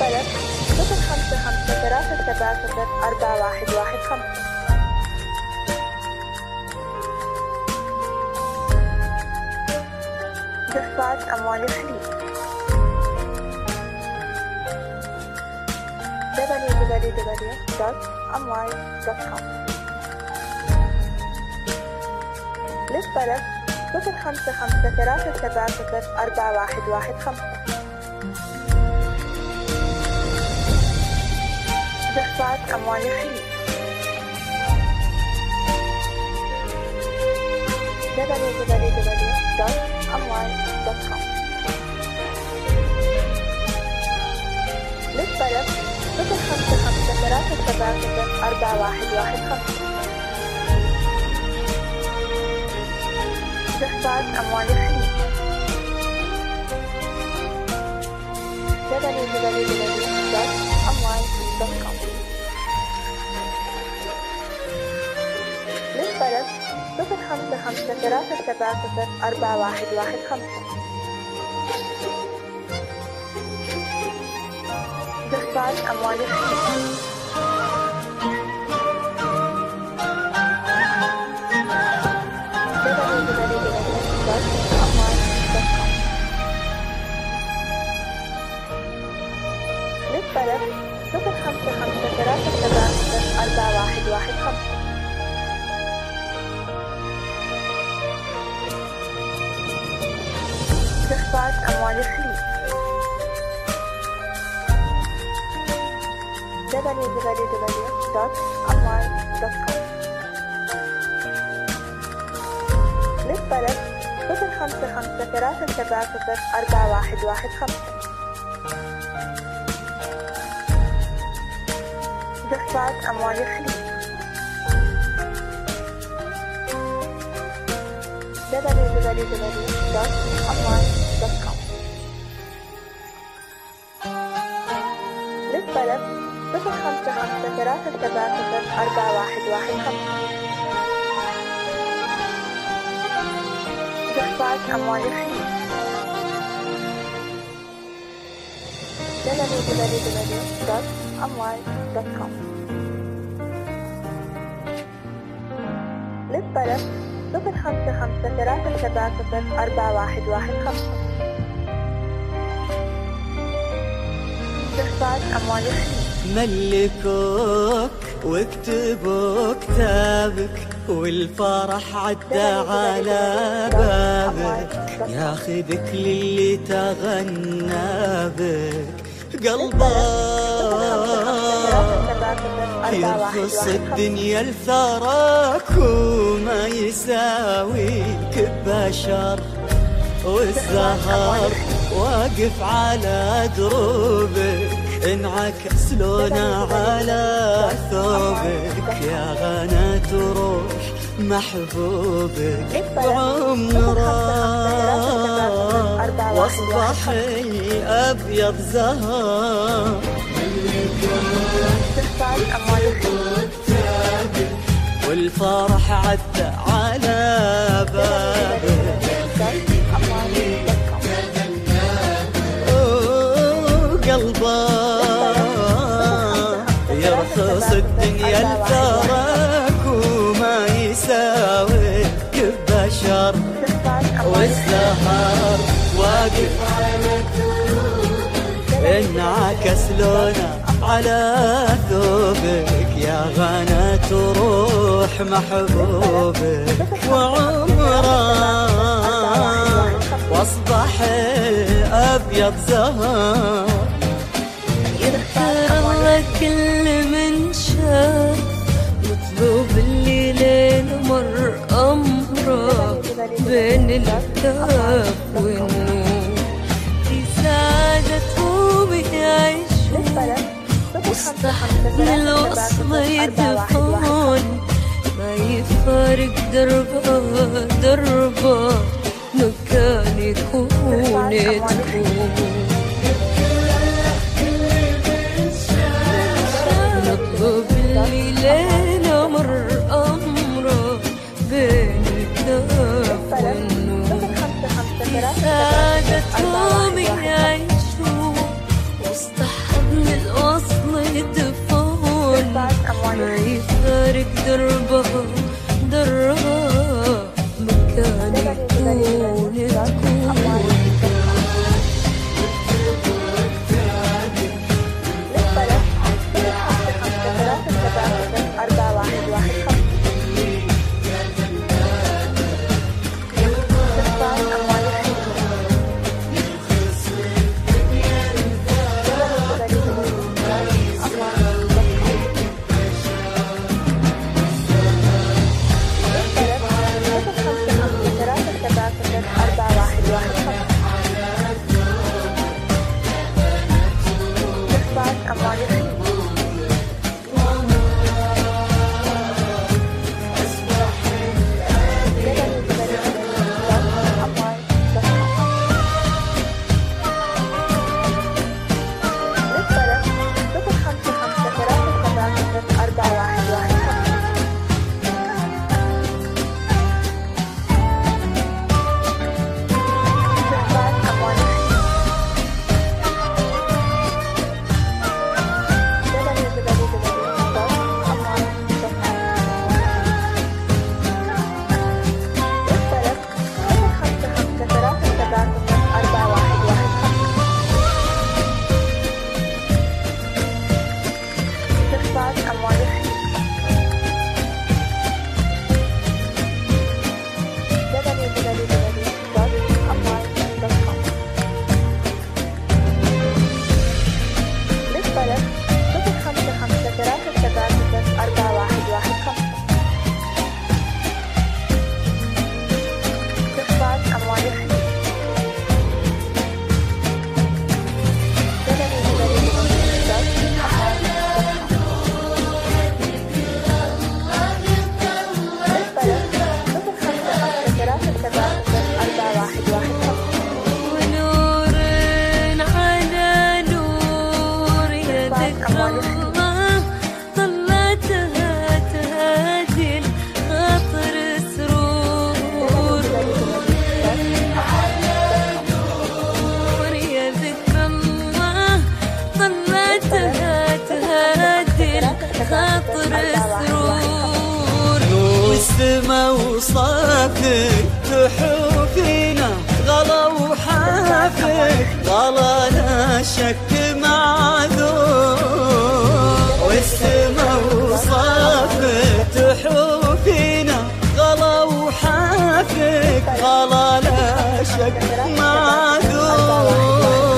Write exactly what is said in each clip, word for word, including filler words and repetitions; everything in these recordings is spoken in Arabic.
للطلب صفر خمسة خمسة ثلاثة سبعة صفر أربعة واحد واحد خمسة. دفعات أموال الخليج دبليو دبليو دبليو دوت أموال دوت كوم. للطلب صفر خمسة خمسة ثلاثة سبعة صفر أربعة واحد واحد خمسة. دفعات أموال الخليج دبليو دبليو دبليو دوت أموال دوت كوم. للطلب صفر خمسة خمسة ثلاثة سبعة صفر أربعة واحد واحد خمسة. دفعات أموال الخليج دبليو دبليو دبليو دوت أموال دوت كوم. للطلب صفر خمسة خمسة ثلاثة سبعة صفر أربعة واحد واحد خمسة. دفعات أموال الخليج دبليو دبليو دبليو دوت أموال دوت كوم. للطلب صفر خمسة خمسة ثلاثة سبعة صفر أربعة واحد واحد خمسة. دفعات أموال الخليج دبليو دبليو دبليو دوت أموال دوت كوم. للطلب صفر خمسة خمسة ثلاثة سبعة صفر أربعة واحد واحد خمسة. دفعات أموال الخليج دبليو دبليو دبليو دوت أموال دوت كوم. للطلب صفر خمسة خمسة ثلاثة سبعة صفر أربعة واحد واحد خمسة. دفعات أموال الخليج دبليو دبليو دبليو دوت أموال دوت كوم. للطلب صفر خمسة خمسة ثلاثة سبعة صفر أربعة واحد واحد خمسة. دفعات أموال الخليج ملكوك واكتبوا كتابك والفرح عدى على بابك، ياخذك للي تغنى بك قلبك يرخص الدنيا لثراك وما يساويك ببشر، والزهر واقف على دروبك انعكس لونه على ثوبك، يا غنات روح محبوبك عمرك واصبح الابيض زهر والفرح عدى على بابك قلبك يرخص الدنيا لثراك وما يساويك ببشر، والزهر واقف على انعكس لونه على ثوبك، يا غنات روح محبوبك وعمرك واصبح الابيض زهر. يذكر الله كل من شاف مطلوب الليل مر امره بين الكتاب والنور، في سعادتهم يعيشون وسط حزن الوصل يدفون، ما يفارق دربه دربه مكان يكون تكون. نطلب الليل مر أمره بين الكتاب والنور، سعادتهم يعيشوا وسط حضن يدفون ما يفارق دربها درها مكان يكون تكون أربعة واحد واحد خمسة. والسما وصافك تحوفينا غلا وحافك غلا لا شك معذور. والسما وصافك تحوفينا غلا وحافك غلا لا شك معذور.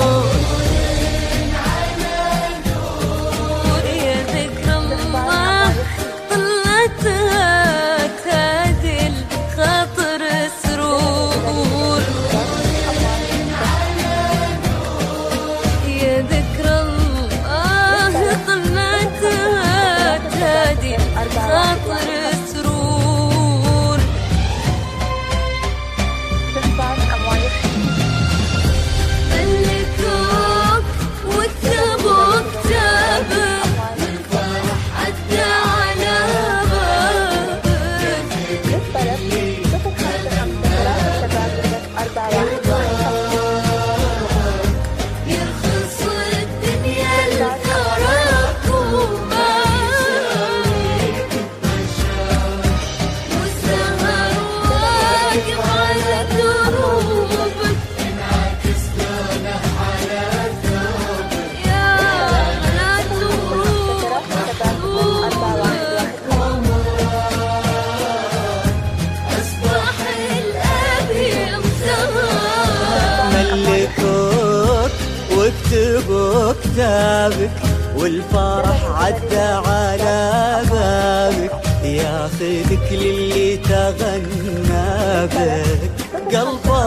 واكتبوا كتابك والفرح عدى على بابك ياخذك للي تغنى بك قلبه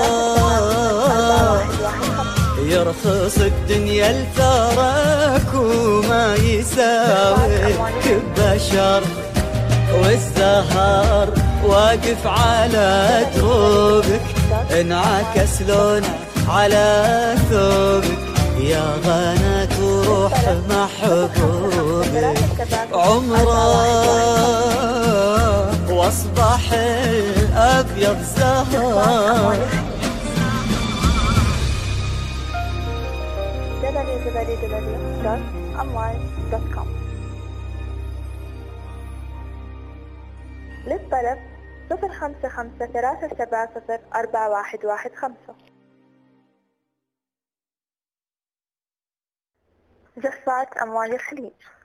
يرخص الدنيا الثراك وما يساويك بشر والزهر واقف على دروبك انعكس لونه على ثوبك يا غنى روح محبوبك عمره واصبح الابيض زهر. دبليو دبليو دبليو دوت أمواج دوت كوم. للطلب صفر خمسة خمسة ثلاثة سبعة صفر أربعة واحد واحد خمسة. جفات أمواج الخليج.